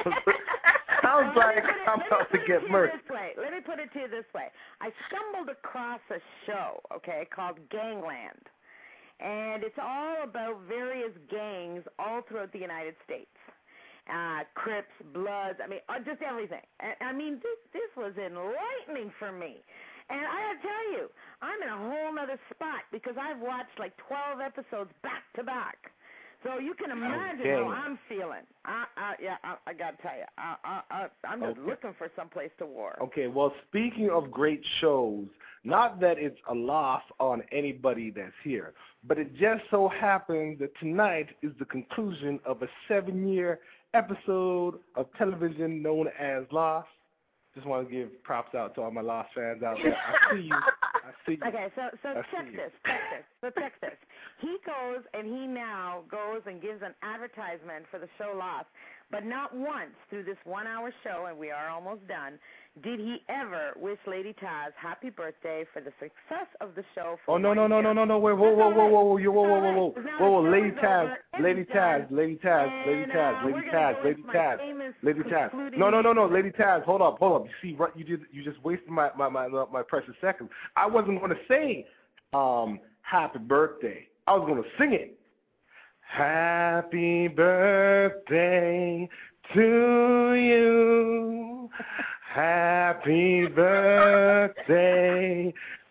sounds Well, like let me put it- I'm let me about to put it get you murked. this way. Let me put it to you this way. I stumbled across a show, okay, called Gangland. And it's all about various gangs all throughout the United States. Uh, Crips, Bloods, I mean, uh, just everything. I, I mean, this this was enlightening for me. And I gotta tell you, I'm in a whole other spot because I've watched like twelve episodes back to back. So you can imagine Okay. how I'm feeling. I, I, yeah, I, I gotta tell you, I, I, I, I'm just Okay. looking for someplace to war. Okay, well, speaking of great shows, not that it's a loss on anybody that's here, but it just so happens that tonight is the conclusion of a seven-year episode of television known as Lost. Just want to give props out to all my Lost fans out there. I see you. I see you. Okay, so so I check see this, check this. So check this. He goes and he now goes and gives an advertisement for the show Lost, but not once through this one-hour show, and we are almost done, did he ever wish Lady Taz happy birthday for the success of the show. For Oh no one no no year. no no no! Wait, whoa whoa whoa whoa whoa whoa whoa whoa whoa It's not whoa whoa! right. Lady The Taz, show's over. Lady It's Taz, done. Lady Taz, Lady And, Taz, uh, Lady we're gonna Taz, go Lady into my Taz, famous Lady Taz. concluding- No no no no, Lady Taz, hold up, hold up. You see, right, you just you just wasted my my my, my precious seconds. I wasn't going to say um happy birthday. I was going to sing it. Happy birthday to you. Happy birthday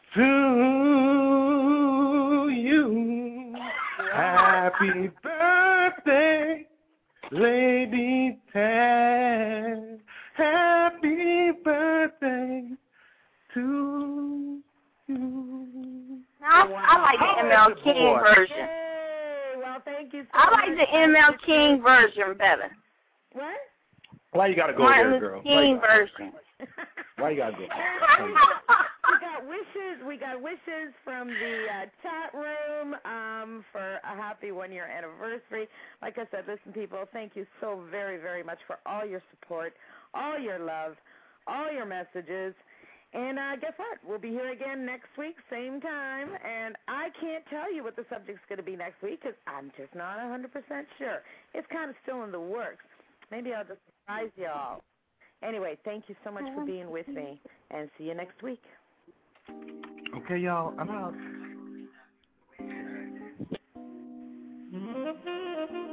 to you. Happy birthday, Lady Taz. Happy birthday to you. I, I like the M L King version. Hey, well, thank you so I much. like the M L King version better. What? Why you gotta go Martin there, Luther girl? Why King you gotta- version. Why you gotta go? we got wishes. We got wishes from the uh, chat room um, for a happy one-year anniversary. Like I said, listen, people, thank you so very, very much for all your support, all your love, all your messages. And uh, guess what? We'll be here again next week, same time. And I can't tell you what the subject's going to be next week because I'm just not one hundred percent sure. It's kind of still in the works. Maybe I'll just surprise you all. Anyway, thank you so much for being with me, and see you next week. Okay, y'all, I'm out.